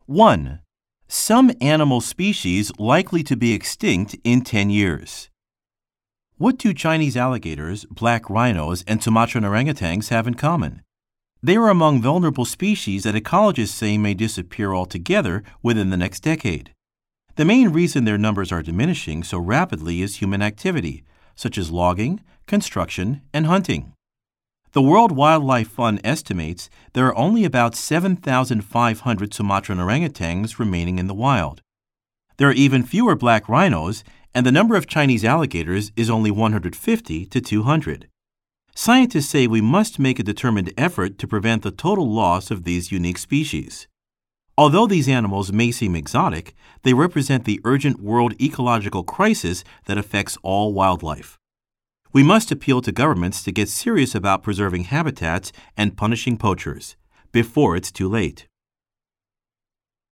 1. Some animal species likely to be extinct in 10 years. What do Chinese alligators, black rhinos, and Sumatran orangutans have in common? They are among vulnerable species that ecologists say may disappear altogether within the next decade. The main reason their numbers are diminishing so rapidly is human activity, such as logging, construction, and hunting. The World Wildlife Fund estimates there are only about 7,500 Sumatran orangutans remaining in the wild. There are even fewer black rhinos, and the number of Chinese alligators is only 150 to 200. Scientists say we must make a determined effort to prevent the total loss of these unique species. Although these animals may seem exotic, they represent the urgent world ecological crisis that affects all wildlife. We must appeal to governments to get serious about preserving habitats and punishing poachers before it's too late.